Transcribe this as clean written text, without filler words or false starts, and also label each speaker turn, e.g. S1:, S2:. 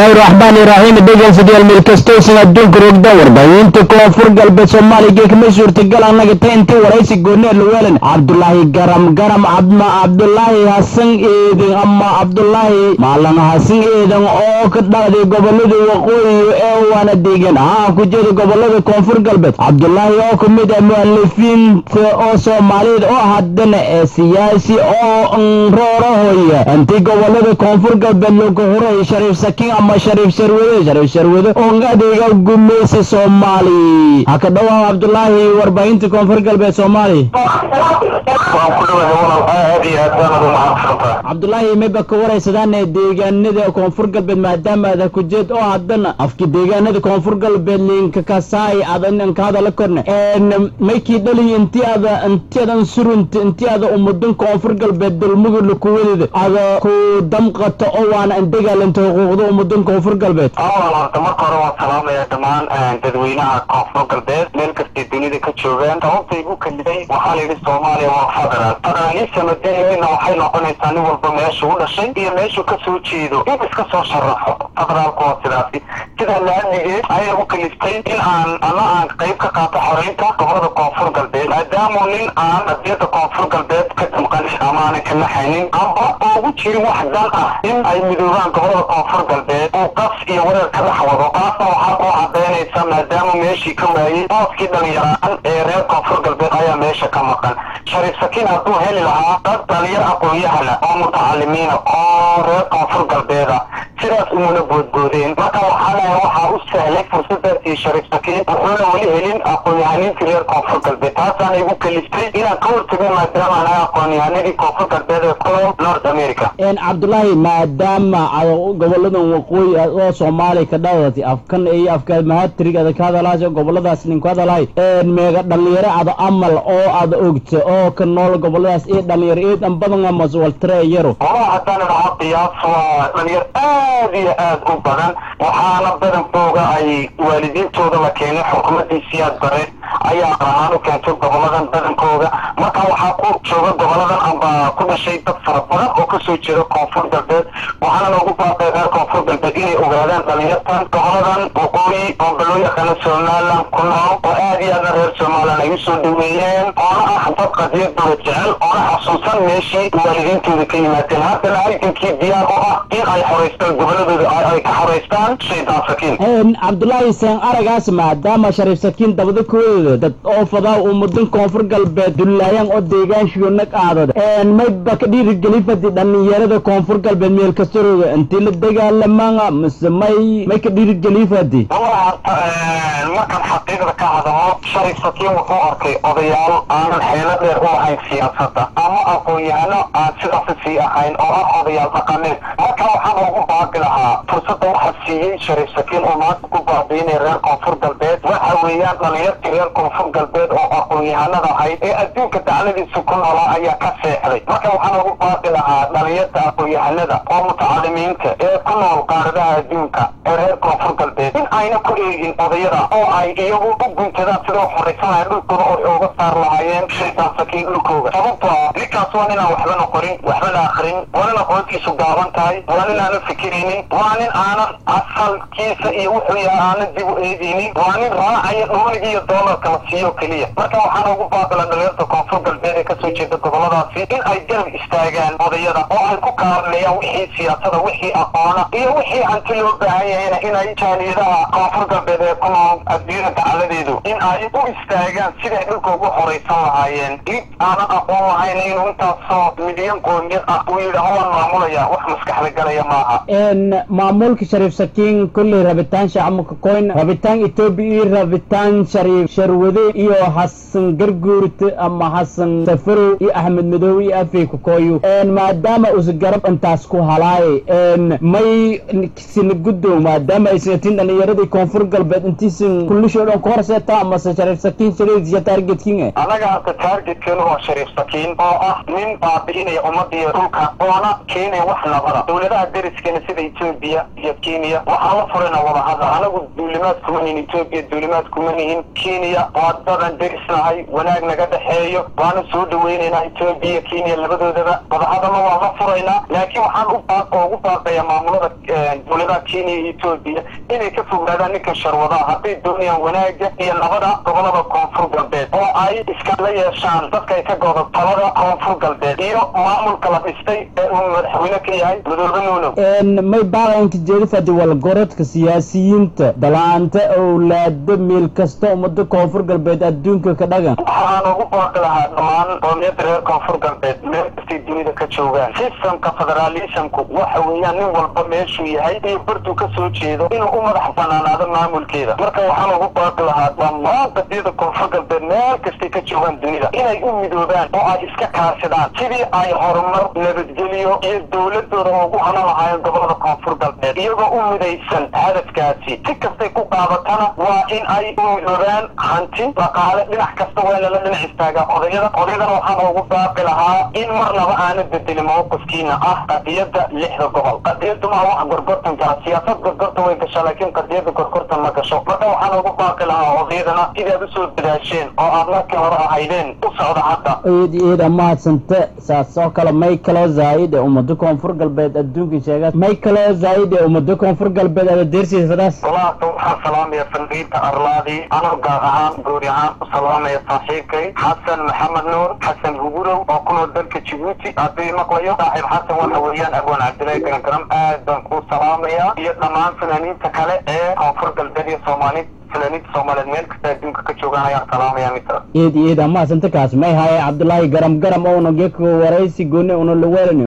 S1: الله الرحمن الرحيم دجال سدي الملكستوسن الدنك رقدا وربعين تكون فرق البسومالي جيك مشور تقال عنك تنتي ورئيس الجونير الوالن عبد الله قرم عبد الله حسن إيدن أما عبد الله معلنا حسن إيدن أو كتنا دي قبلو وقوي وانا ديجن كجد قبلو كون فرق البس عبد الله أو كميد مؤلفين أو سومالي أو حدنا سياسي أو انرورو انت قبلو كون فرق البس هوري شريف سكين أما شريف شروده أونغا ديجا قميس سومالي هكذا عبد الله وربعين تكون فرق البيت سومالي عبد الله مبك ورا سدان ديجا ندى كون فرق البيت ما دام هذا كجد أو عدنا أفكي ديجا ندى كون فرق البيت لينك كاساي عدنا كهذا لكرنا إن ميكي دلي انتي هذا نسرون انتي هذا أمدن كون فرق البيت دلمغر لكويد هذا كو دمقة أو أنا ديجا لنت حقوقه أمدن كون فرق البيت
S2: marka hore waa salaamaya dhamaan dadweynaha koonfur galbeed meel kasta dunida ka joogaan sababta igu kalifay waxaa la yidhi Soomaaliya waa federalism deegaanna waxay noqonaysaa nin walba meesha uu dhashay iyo meesha ka soo jeedo in iska soo sharaxo federaalku waa sidaasi sida laamigeed ayay u kaliftay in aan qayb ka qaato xoreynta gobolada koonfur galbeed maadaama nin aan adiyada koonfur galbeed ka damqan amaana ka naxaynin amba ugu jirin wax dan ah in ay midoobaan gobolada koonfur galbeed oo qas iyo wareer ka dhaxwado taasna waxaa ku cadaynaysa maadaama meeshii ka waayey booskii dhalinyaraan ee reer koonfur galbeed ayaa meesha ka maqan shariif sakiin hadduu heli lahaa dad dhalinyar aqoon-yahana oo mutacalimiina oo reer koonfur galbeeda sidaas umuna boodboodeen marka waxaa u sahlay fursadaasii shariif sakiin wuxuuna weli helin aqoon-yahaniintii reer koonfur galbeed taasaana igu kaliftay inaan ka hortagay maadaama anaga aqoon-yahanadii koonfur galbeed ee ku nool north america
S1: cabdullaahi maadaama goboladan waqooyi oo soomaaliya ka dhawadatay afkan iyo afka mahatrig ada ka hadalaasho goboladaas nin ku hadalay meega dhalinyaro ada amal oo ada ogto oo ka nool goboladaas ee dhalinyaro ee dhan badan ama waltare yaro
S2: haddaan dhaho qiyaas waa dhalinyaro aad iyo aad u badan waxaana badankooga ay waalidiintooda la keenay xukuumadii siyaad bare ayaa ahaan u keentay goboladan badankooga marka waxaa ku jooga goboladan amba ku dhashay dad fara badan oo kasoo jeeda koonfur galbeed waxaana loogu baaqay reer koonfur galbeed inay ogaadaan dhalinyartan goboladan waqooyi oo baloo yaqaana somaliland ku nool oo aad iyo aadna reer somaliland ay usoo dhaweeyeen oona ah dad qadiyadooda jecel oona xasuusan meeshii waalidiintooda ka yimaadeen haddana halgankii diyaar u ah in ay xoreystaan goboladooda ay ka xoreystaan shaydaan sakiin
S1: cabdullaahi seen aragaas maadaama shariif sakiin dabada kooda dad oo fadaa ummadan koonfur galbeed dullaayaan oo deegaanshiyo nag aadada mayba ka dhiirigelifadi dhalinyarada koonfur galbeed meel kastarooga intii la dagaalamaa mise may ka dhiirigelifadi
S2: markaan xaqiiqda ka hadalo shariif sakiin wuxuu arkay odayaal aanan xeelo dheer u ahayn siyaasadda ama aqoon-yahano aan sidaas sii ahayn oo ah odayaal dhaqameed marka waxaan ugu baaqi lahaa fursadda waxaa siiyey shariif sakiin oo maanta ku baabiinay reer koonfur galbeed waxa weeyaan dhalinyartii reer koonfur galbeed oo aqoon-yahanada ahayd ee adduunka dacladiisa ku noolaa ayaa ka seexday marka waxaan ugu baaqi lahaa dhalinyarta aqoon-yahanada oo mutacalimiinta ee ku nool qaaradaha adduunka ee reer koonfur galbeed in ayna ku eegin odayada oo ay iyagu u guntadaan sidoo xoreysanaya dhulkooda oo ay uga saar lahaayeen shaydaan sakiin dhulkooda sababtoo ninkaas waa ninaan waxbana qorin waxbana akrin waa nin aqoontiisu gaaban tahay waa nin aanan fikiraynin waa nin aanan asalkiisa iyo wuxuu yahay aanan dib u eegaynin waa nin raacaya dhoonig iyo doolarka la siiyo keliya marka waxaan ugu baaqila dhalinyarta koonfur galbeed ee kasoo jeeda goboladaasi in ay garab istaagaan odayada oo ay ku kaalmeeyaan wixii siyaasada wixii aqoona iyo wixii hanti loo baahan yahayna inay jaaniyadaha koonfur galbeed ee ku nool adduunyada dacaladeedu in ay u istaagaan siday dhulka ugu horeysan lahaayeen dib aanan aqoon lahayn inuu intaasoo milyan qoomiyad ah uu yidhaah waan maamulaya wax maskaxda galaya maaha
S1: maamulka shariif sakiin kulley rabitaan shacabka koyn rabitaan etoobiya iyo rabitaan shariif sharwade iyo xasan garguurte ama xasan safarow iyo axmed madow iyo afeyka kooyo maadaama usa garab intaas ku halaaye may sina guddow maadaama aysan atin dhalinyaradii koonfur galbeed intiisan kullishoo dhan ku horseetaa amase shariif sakiin shariifsiya targetkin
S2: anaga hadda targetkeenu waa shariif sakiin oo ah nin baabi'inaya ummadii dhulka oona keenaya wax nabada dowladaha deriskeena sida etoobiya iyo kenya waxaa la furayna wadahadal anagu duulimaad kuma nihin etoobiya duulimaad kuma nihin kenya Soomaaliya waa dadan derisnahay wanaag naga dhaxeeyo waana soo dhaweynayna Ethiopia Kenya labadoodaba wadahadalna waa la furaynaa laakiin waxaan ugu baaqayaa maamulada dowladda Kenya iyo Ethiopia inay ka fogaadaan ninka sharwada hadday doonayaan wanaaga iyo nabada gobolada koonfur galbeed oo ay iska la yeeshaan dadka ay ka go'do talada koonfur galbeed iyo maamulka la dhistay ee uu madaxweyne ka yahay madaxweyne
S1: may baaqaynka jeedifada walgorodka siyaasiyiinta dalaanta awlaada meel kasta umada koonfur galbeed adduunka ka dhagan
S2: waxaan ugu baaqi lahaa dhammaan qowmiyada reer koonfur galbeed meel kastay dunida ka joogaan systemka federalismku waxa weeyaan nin walba meeshuu yahay iyo bartuu ka soo jeedo inuu u madax banaanaado maamulkeeda marka waxaan ugu baaqi lahaa dhammaan qadiyada koonfur galbeed meel kastay ka joogaan dunida inay u midoobaan oo ay iska kaashadaan sidii ay horumar nabadgelyo iyo dowladooda ugu hanan lahaayeen gobolada koonfur galbeed iyagoo u midaysan hadafkaasi si kastay ku qaadatana waa in ay u midoobaan hanti dhaqaale dhinac kasta waa lala dhinac istaagaa odayadana waxaan ugu baaqi lahaa in marnaba aana bedelin mowqifkiina ah qadiyada 6 gobol qadiyadu ma wax gorgortan kala siyaasad gorgortan way gashaa laakiin qadiyada gorgortan ma gasho marka waxaan ugu baaqi lahaa odayadana sidaad u soo dadaasheen oo aad markii hore ahaydeen u socda hadda
S1: eed mahadsanto saasoo kale may kaloo zaid umada koonfur galbeed adduunka sheegaa may kaloo zaid umada koonfur galbeed ada deersiisadaas
S2: walaal waxaan salaamaya fandiinta arlaadi anoo gaar ahaan goori ahaan u salaamaya saaxiibkay xasan maxamed nuur xasan hugurow oo ku nool dalka Djibouti haddii maqlayo saaxiib xasan waxa weeyaan abwaan cabdilaahi garan aad baan ku salaamaya iyo dhammaan fanaaniinta kale ee koonfur galbeed iyo fanaaniinta Soomaaliyeed meel kasta adduunka ka joogaan ayaan salaamaya mitra
S1: eed mahadsanto kaas may haye cabdilaahi garam oo nageeko waraysi gooni oo la weelin